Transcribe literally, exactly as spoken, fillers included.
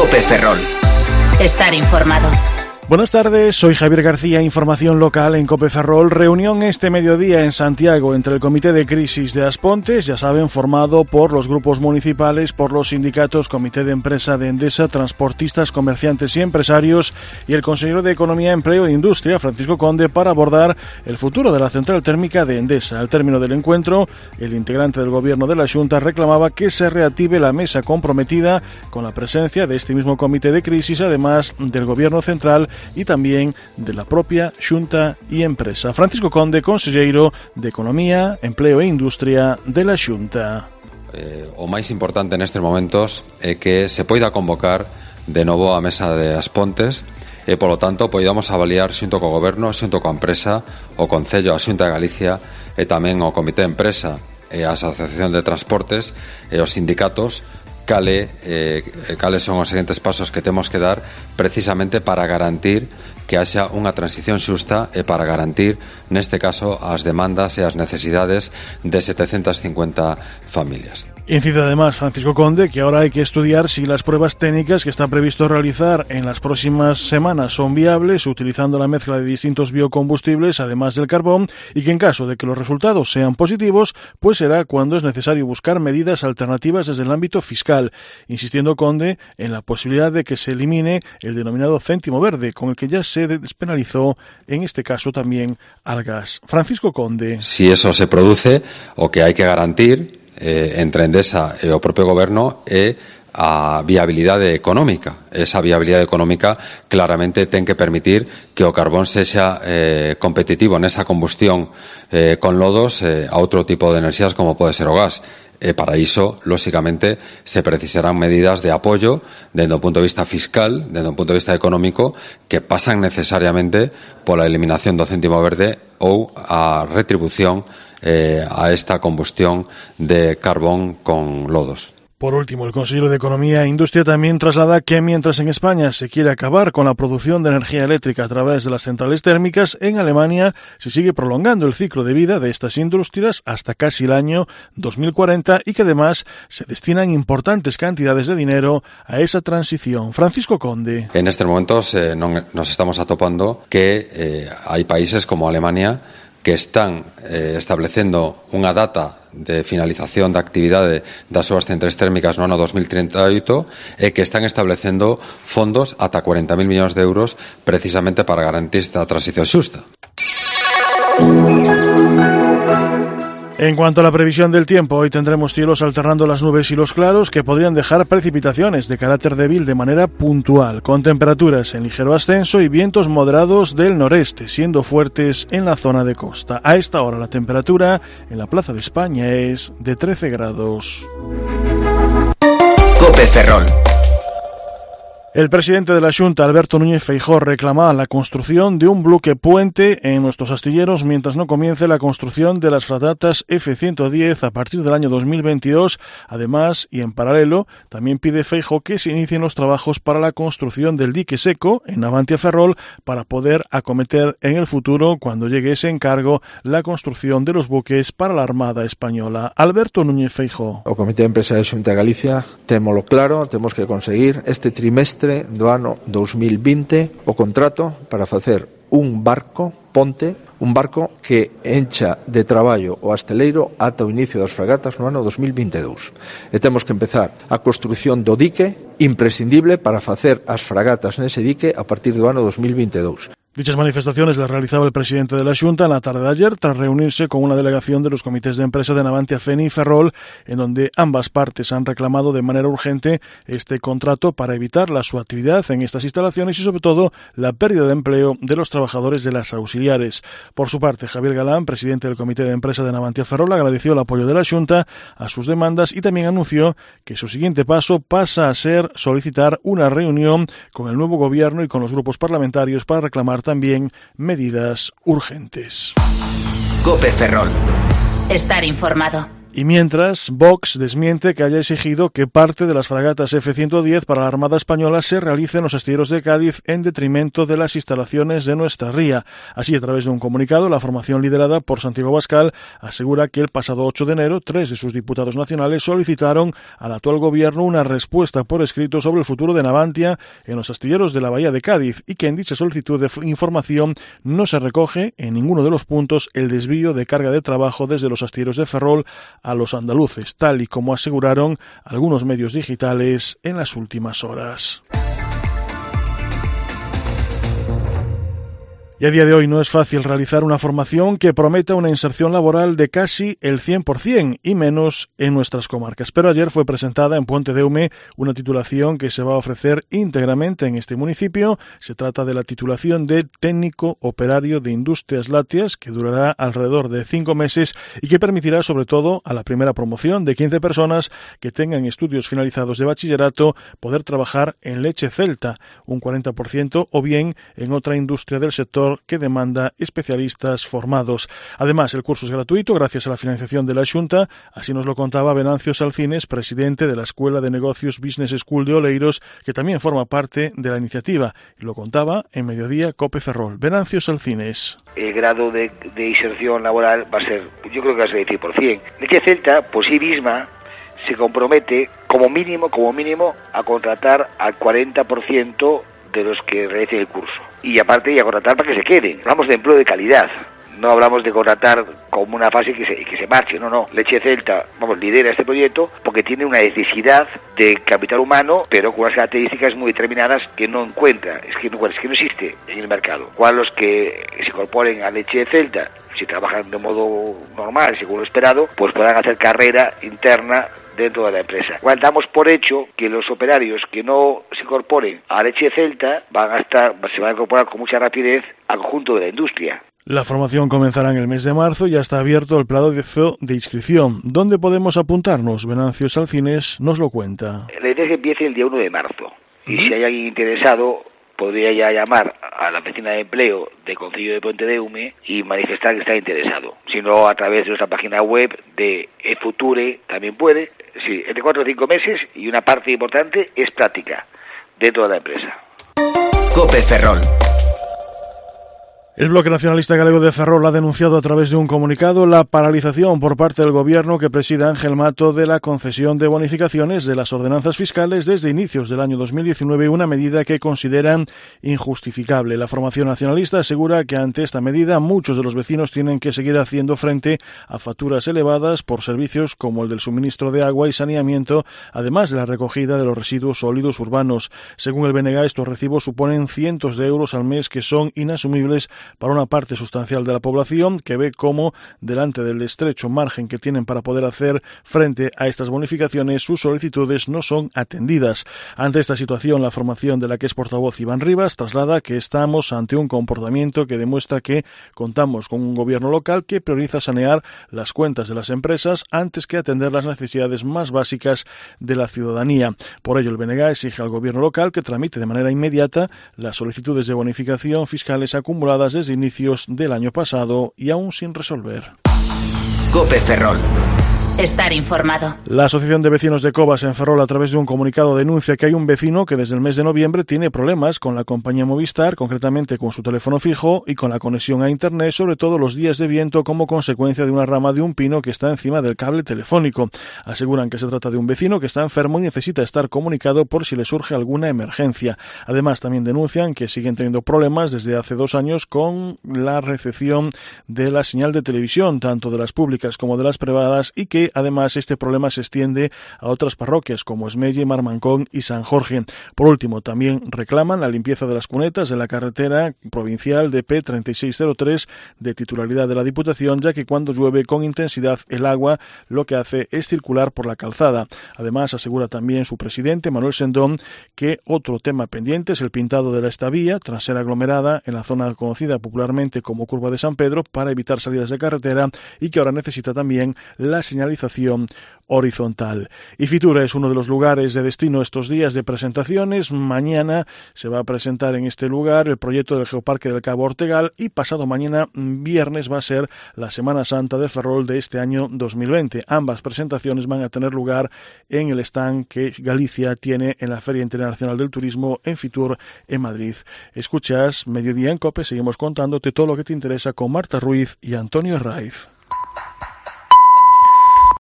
COPE Ferrol. Estar informado. Buenas tardes, soy Javier García, información local en COPE Ferrol. Reunión este mediodía en Santiago entre el Comité de Crisis de Aspontes, ya saben, formado por los grupos municipales, por los sindicatos, Comité de Empresa de Endesa, transportistas, comerciantes y empresarios, y el consejero de Economía, Empleo e Industria, Francisco Conde, para abordar el futuro de la central térmica de Endesa. Al término del encuentro, el integrante del gobierno de la Xunta reclamaba que se reactive la mesa comprometida con la presencia de este mismo Comité de Crisis, además del gobierno central y también de la propia Xunta y Empresa. Francisco Conde, conselleiro de Economía, Empleo e Industria de la Xunta. Eh, o máis importante nestes momentos é que se poida convocar de novo a mesa de Aspontes e, polo tanto, poidamos avaliar xunto co Goberno, xunto coa empresa, o Concello, a Xunta de Galicia e tamén o Comité de Empresa e a Asociación de Transportes e os sindicatos cale, eh, cales son os seguintes pasos que temos que dar precisamente para garantir que haxa unha transición xusta e para garantir, neste caso, as demandas e as necesidades de setecientas cincuenta familias. Incide además Francisco Conde que ahora hay que estudiar si las pruebas técnicas que está previsto realizar en las próximas semanas son viables utilizando la mezcla de distintos biocombustibles además del carbón, y que en caso de que los resultados sean positivos, pues será cuando es necesario buscar medidas alternativas desde el ámbito fiscal, insistiendo Conde en la posibilidad de que se elimine el denominado céntimo verde, con el que ya se despenalizó en este caso también al gas. Francisco Conde. Si eso se produce, o que hai que garantir Eh, entre Endesa e o propio Goberno é a viabilidade económica. Esa viabilidade económica claramente ten que permitir que o carbón sexa eh, competitivo nesa combustión eh, con lodos eh, a outro tipo de enerxías como pode ser o gas. E para iso, lóxicamente, se precisarán medidas de apoio dende o punto de vista fiscal, dende o punto de vista económico, que pasan necesariamente pola eliminación do céntimo verde ou a retribución eh, a esta combustión de carbón con lodos. Por último, el consejero de Economía e Industria también traslada que mientras en España se quiere acabar con la producción de energía eléctrica a través de las centrales térmicas, en Alemania se sigue prolongando el ciclo de vida de estas industrias hasta casi el año dos mil cuarenta y que además se destinan importantes cantidades de dinero a esa transición. Francisco Conde. En estos momentos eh, non, nos estamos atopando que eh, hai países como Alemania que están eh, establecendo unha data de finalización da actividade das súas centrais térmicas no ano dos mil trinta e oito e que están establecendo fondos ata cuarenta mil millóns de euros precisamente para garantir esta transición xusta. En cuanto a la previsión del tiempo, hoy tendremos cielos alternando las nubes y los claros que podrían dejar precipitaciones de carácter débil de manera puntual, con temperaturas en ligero ascenso y vientos moderados del noreste, siendo fuertes en la zona de costa. A esta hora la temperatura en la Plaza de España es de trece grados. COPE Ferrol. El presidente de la Xunta, Alberto Núñez Feijóo, reclama la construcción de un buque puente en nuestros astilleros mientras no comience la construcción de las fragatas F ciento diez a partir del año dos mil veintidós. Además, y en paralelo, también pide Feijóo que se inicien los trabajos para la construcción del dique seco en Navantia Ferrol para poder acometer en el futuro, cuando llegue ese encargo, la construcción de los buques para la Armada Española. Alberto Núñez Feijóo. O Comité de Empresa de Xunta de Galicia témolo claro, temos que conseguir este trimestre do ano dos mil vinte o contrato para facer un barco ponte, un barco que encha de traballo o asteleiro ata o inicio das fragatas no ano dos mil vinte e dous. E temos que empezar a construción do dique imprescindible para facer as fragatas nese dique a partir do ano dos mil vinte e dous. Dichas manifestaciones las realizaba el presidente de la Xunta en la tarde de ayer tras reunirse con una delegación de los comités de empresa de Navantia, Feni y Ferrol, en donde ambas partes han reclamado de manera urgente este contrato para evitar la su actividad en estas instalaciones y sobre todo la pérdida de empleo de los trabajadores de las auxiliares. Por su parte, Javier Galán, presidente del comité de empresa de Navantia Ferrol, agradeció el apoyo de la Xunta a sus demandas y también anunció que su siguiente paso pasa a ser solicitar una reunión con el nuevo gobierno y con los grupos parlamentarios para reclamar también medidas urgentes. COPE Ferrol. Estar informado. Y mientras, Vox desmiente que haya exigido que parte de las fragatas F ciento diez para la Armada Española se realice en los astilleros de Cádiz en detrimento de las instalaciones de nuestra ría. Así, a través de un comunicado, la formación liderada por Santiago Abascal asegura que el pasado ocho de enero tres de sus diputados nacionales solicitaron al actual gobierno una respuesta por escrito sobre el futuro de Navantia en los astilleros de la Bahía de Cádiz y que en dicha solicitud de información no se recoge en ninguno de los puntos el desvío de carga de trabajo desde los astilleros de Ferrol a los andaluces, tal y como aseguraron algunos medios digitales en las últimas horas. Y a día de hoy no es fácil realizar una formación que prometa una inserción laboral de casi el cien por ciento y menos en nuestras comarcas. Pero ayer fue presentada en Pontedeume una titulación que se va a ofrecer íntegramente en este municipio. Se trata de la titulación de técnico operario de industrias lácteas, que durará alrededor de cinco meses y que permitirá sobre todo a la primera promoción de quince personas que tengan estudios finalizados de bachillerato poder trabajar en leche celta, un cuarenta por ciento, o bien en otra industria del sector que demanda especialistas formados. Además, el curso es gratuito gracias a la financiación de la Xunta, así nos lo contaba Venancio Salcines, presidente de la Escuela de Negocios Business School de Oleiros, que también forma parte de la iniciativa. Y lo contaba en Mediodía Cope Ferrol. Venancio Salcines. El grado de, de inserción laboral va a ser, yo creo que va a ser el cien por ciento. Leche Celta, por sí misma, se compromete como mínimo, como mínimo, a contratar al cuarenta por ciento de los que realicen el curso. Y aparte, y a contratar para que se queden. Hablamos de empleo de calidad. No hablamos de contratar como una fase que se, que se marche, no, no. Leche Celta, vamos, lidera este proyecto porque tiene una necesidad de capital humano, pero con unas características muy determinadas que no encuentra. Es que no, es que no existe en el mercado. ¿Cuál los que se incorporen a Leche Celta, si trabajan de modo normal, según lo esperado, pues podrán hacer carrera interna dentro de la empresa. Igual damos por hecho que los operarios que no se incorporen a Leche Celta van a estar, se van a incorporar con mucha rapidez al conjunto de la industria. La formación comenzará en el mes de marzo y ya está abierto el plazo de inscripción. ¿Dónde podemos apuntarnos? Venancio Salcines nos lo cuenta. La idea es que empiece el día uno de marzo. Y si hay alguien interesado, podría ya llamar a la oficina de empleo del Concello de Pontedeume y manifestar que está interesado. Si no, a través de nuestra página web de eFuture también puede. Sí, entre cuatro o cinco meses, y una parte importante es práctica dentro de la empresa. Cope Ferrol. El Bloque Nacionalista Galego de Ferrol ha denunciado a través de un comunicado la paralización por parte del Gobierno que preside Ángel Mato de la concesión de bonificaciones de las ordenanzas fiscales desde inicios del año dos mil diecinueve, una medida que consideran injustificable. La formación nacionalista asegura que ante esta medida muchos de los vecinos tienen que seguir haciendo frente a facturas elevadas por servicios como el del suministro de agua y saneamiento, además de la recogida de los residuos sólidos urbanos. Según el B N G, estos recibos suponen cientos de euros al mes que son inasumibles para una parte sustancial de la población, que ve cómo, delante del estrecho margen que tienen para poder hacer frente a estas bonificaciones, sus solicitudes no son atendidas. Ante esta situación, la formación de la que es portavoz Iván Rivas traslada que estamos ante un comportamiento que demuestra que contamos con un gobierno local que prioriza sanear las cuentas de las empresas antes que atender las necesidades más básicas de la ciudadanía. Por ello, el B N G exige al gobierno local que tramite de manera inmediata las solicitudes de bonificación fiscales acumuladas desde inicios del año pasado y aún sin resolver. Cope Ferrol. Estar informado. La Asociación de Vecinos de Cobas en Ferrol, a través de un comunicado, denuncia que hay un vecino que desde el mes de noviembre tiene problemas con la compañía Movistar, concretamente con su teléfono fijo y con la conexión a Internet, sobre todo los días de viento, como consecuencia de una rama de un pino que está encima del cable telefónico. Aseguran que se trata de un vecino que está enfermo y necesita estar comunicado por si le surge alguna emergencia. Además, también denuncian que siguen teniendo problemas desde hace dos años con la recepción de la señal de televisión, tanto de las públicas como de las privadas, y que además este problema se extiende a otras parroquias como Esmelle, Marmancón y San Jorge. Por último, también reclaman la limpieza de las cunetas de la carretera provincial de P treinta y seis cero tres de titularidad de la Diputación, ya que cuando llueve con intensidad el agua lo que hace es circular por la calzada. Además, asegura también su presidente, Manuel Sendón, que otro tema pendiente es el pintado de esta vía tras ser aglomerada en la zona conocida popularmente como Curva de San Pedro para evitar salidas de carretera, y que ahora necesita también la señalización señalización horizontal. Y Fitur es uno de los lugares de destino estos días de presentaciones. Mañana se va a presentar en este lugar el proyecto del Geoparque del Cabo Ortegal y pasado mañana, viernes, va a ser la Semana Santa de Ferrol de este año dos mil veinte. Ambas presentaciones van a tener lugar en el stand que Galicia tiene en la Feria Internacional del Turismo en Fitur, en Madrid. Escuchas Mediodía en COPE, seguimos contándote todo lo que te interesa con Marta Ruiz y Antonio Herraiz.